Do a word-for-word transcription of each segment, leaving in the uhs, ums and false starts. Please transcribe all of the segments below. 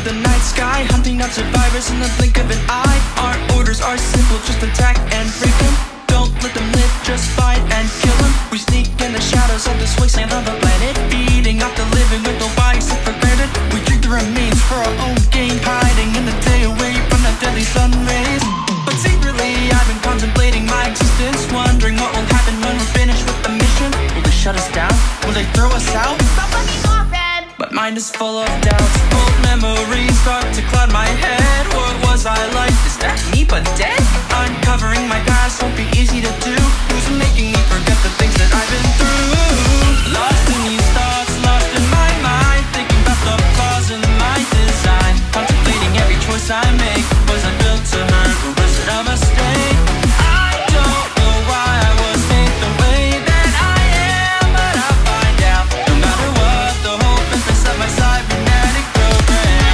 the night sky, hunting out survivors in the blink of an eye. Our orders are simple, just attack and break them. Don't let them live, just fight and kill them. We sneak in the shadows of this wasteland of the planet, feeding off the living with no bodies set for granted. We drink the remains for our own gain, hiding in the day away from the deadly sun rays. But secretly I've been contemplating my existence, wondering what will happen when we're finished with the mission. Will they shut us down? Will they throw us out? Stop fucking off, Ed! My mind is full of doubts. Old memories start to cloud my head. What was I like? Is that me but dead? Uncovering my past won't be easy to do. Who's making me forget the things that I've been through? Lost in these thoughts, lost in my mind, thinking about the flaws in my design, contemplating every choice I make. Was I built to hurt, or was it a mistake? I don't know why I was made the way that I am, but I'll find out. No matter what, the hope is beside my cybernetic program.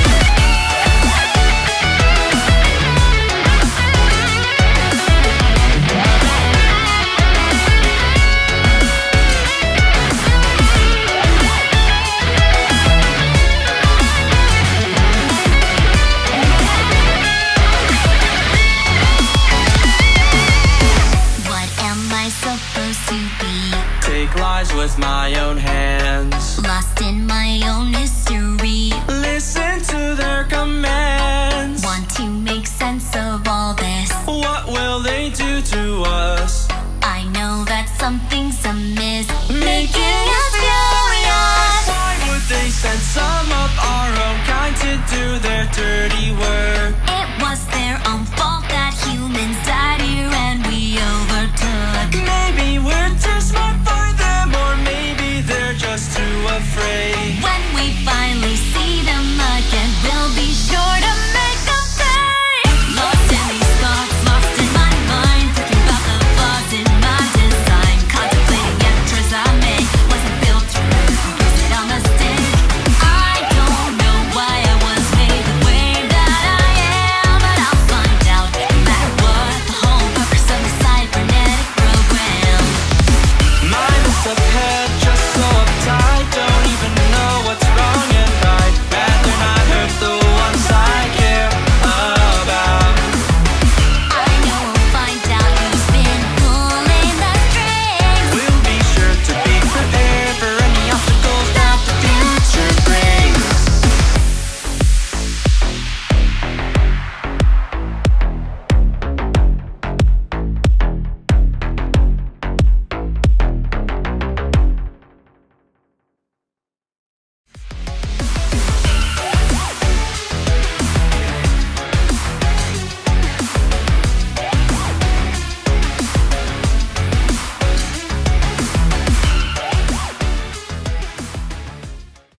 What am I supposed to be? Take lives with my own hands, Lost in my own history. listen to their commands. Want to make sense of all this. What will they do to us? I know that something's amiss, making us furious. Why would they send some of our own kind to do their dirty work? It was their own fault that humans died here and we overtook. Maybe we're too smart for